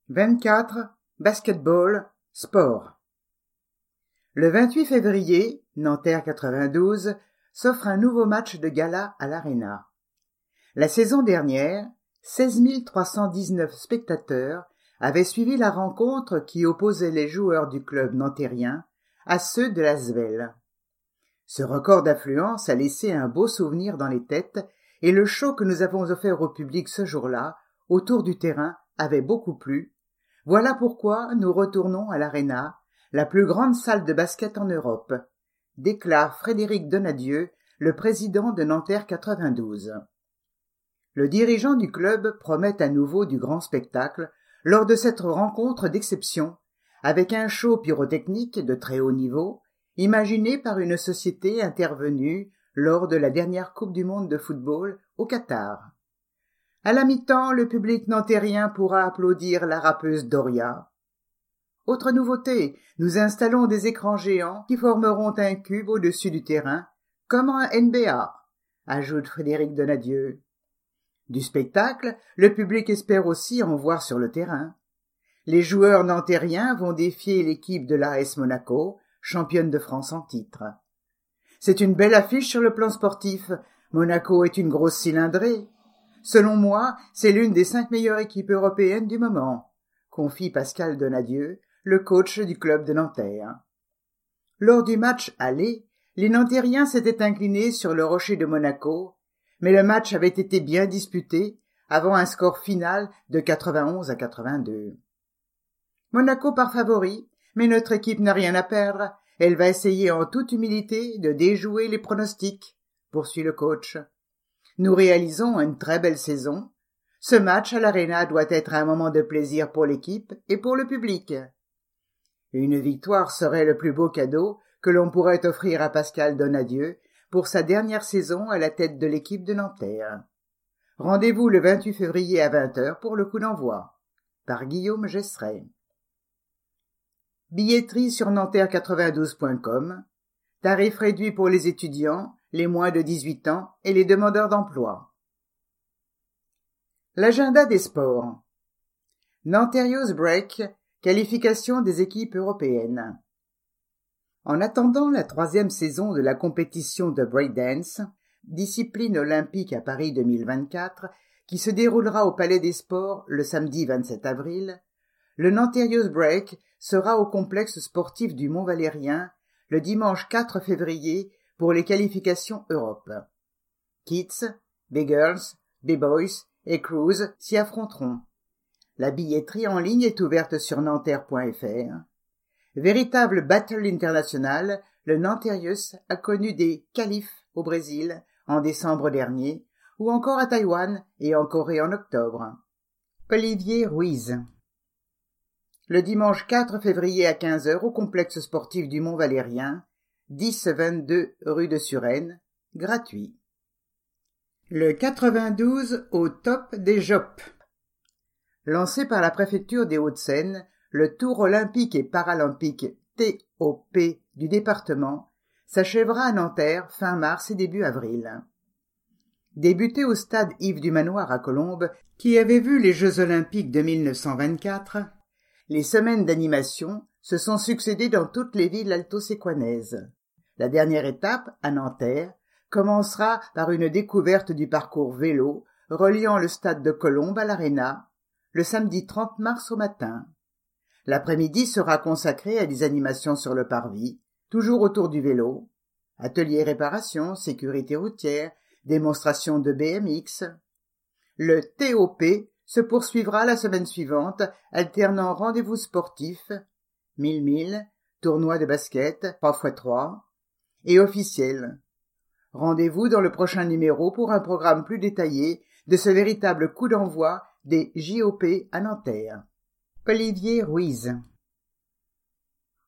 24. Basketball, sport. Le 28 février, Nanterre 92 s'offre un nouveau match de gala à l'Arena. La saison dernière, 16 319 spectateurs avaient suivi la rencontre qui opposait les joueurs du club nantérien à ceux de l'Asvel. Ce record d'affluence a laissé un beau souvenir dans les têtes et le show que nous avons offert au public ce jour-là, autour du terrain, avait beaucoup plu. Voilà pourquoi nous retournons à l'Arena, la plus grande salle de basket en Europe, déclare Frédéric Donadieu, le président de Nanterre 92. Le dirigeant du club promet à nouveau du grand spectacle lors de cette rencontre d'exception, avec un show pyrotechnique de très haut niveau, imaginé par une société intervenue lors de la dernière Coupe du monde de football au Qatar. À la mi-temps, le public nantérien pourra applaudir la rappeuse Doria. Autre nouveauté, nous installons des écrans géants qui formeront un cube au-dessus du terrain, comme en NBA, ajoute Frédéric Donadieu. Du spectacle, le public espère aussi en voir sur le terrain. Les joueurs nantériens vont défier l'équipe de l'AS Monaco, championne de France en titre. C'est une belle affiche sur le plan sportif. Monaco est une grosse cylindrée. Selon moi, c'est l'une des 5 meilleures équipes européennes du moment, confie Pascal Donadieu, le coach du club de Nanterre. Lors du match aller, les Nantériens s'étaient inclinés sur le rocher de Monaco, mais le match avait été bien disputé avant un score final de 91-82. Monaco part favori, mais notre équipe n'a rien à perdre. Elle va essayer en toute humilité de déjouer les pronostics, poursuit le coach. Nous réalisons une très belle saison. Ce match à l'Arena doit être un moment de plaisir pour l'équipe et pour le public. Une victoire serait le plus beau cadeau que l'on pourrait offrir à Pascal Donadieu pour sa dernière saison à la tête de l'équipe de Nanterre. Rendez-vous le 28 février à 20h pour le coup d'envoi. Par Guillaume Gesseret. Billetterie sur nanterre92.com. Tarif réduit pour les étudiants, les moins de 18 ans et les demandeurs d'emploi. L'agenda des sports. Nanterre Break, qualification des équipes européennes. En attendant la 3e saison de la compétition de breakdance, discipline olympique à Paris 2024, qui se déroulera au Palais des Sports le samedi 27 avril, le Nanterre Break sera au complexe sportif du Mont-Valérien le dimanche 4 février pour les qualifications Europe. Kids, B-Girls, B-Boys et Crews s'y affronteront. La billetterie en ligne est ouverte sur nanterre.fr. Véritable battle international, le Nanterrius a connu des qualifs au Brésil en décembre dernier ou encore à Taïwan et en Corée en octobre. Olivier Ruiz. Le dimanche 4 février à 15h au complexe sportif du Mont-Valérien, 10-22 rue de Suresnes, gratuit. Le 92 au top des JOP. Lancé par la préfecture des Hauts-de-Seine, le Tour olympique et paralympique TOP du département s'achèvera à Nanterre fin mars et début avril. Débuté au stade Yves du Manoir à Colombes, qui avait vu les Jeux olympiques de 1924, les semaines d'animation se sont succédées dans toutes les villes alto-séquanaises. La dernière étape, à Nanterre, commencera par une découverte du parcours vélo reliant le stade de Colombes à l'Arena, le samedi 30 mars au matin. L'après-midi sera consacré à des animations sur le parvis, toujours autour du vélo, ateliers réparation, sécurité routière, démonstration de BMX. Le TOP se poursuivra la semaine suivante, alternant rendez-vous sportifs, 1000, tournoi de basket, 3x3, et officiel. Rendez-vous dans le prochain numéro pour un programme plus détaillé de ce véritable coup d'envoi des JOP à Nanterre. Olivier Ruiz.